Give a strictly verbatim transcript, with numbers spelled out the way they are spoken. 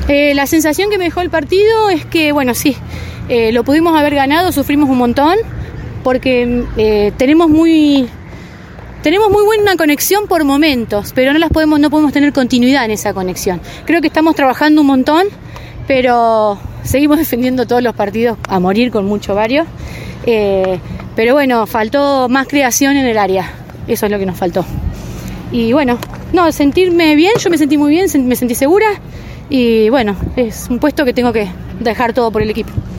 Eh, la sensación que me dejó el partido es que, bueno, sí, eh, lo pudimos haber ganado, sufrimos un montón, porque eh, tenemos muy... Tenemos muy buena conexión por momentos, pero no las podemos, no podemos tener continuidad en esa conexión. Creo que estamos trabajando un montón, pero seguimos defendiendo todos los partidos a morir con mucho varios. Eh, pero bueno, faltó más creación en el área. Eso es lo que nos faltó. Y bueno, no, sentirme bien, yo me sentí muy bien, me sentí segura. Y bueno, es un puesto que tengo que dejar todo por el equipo.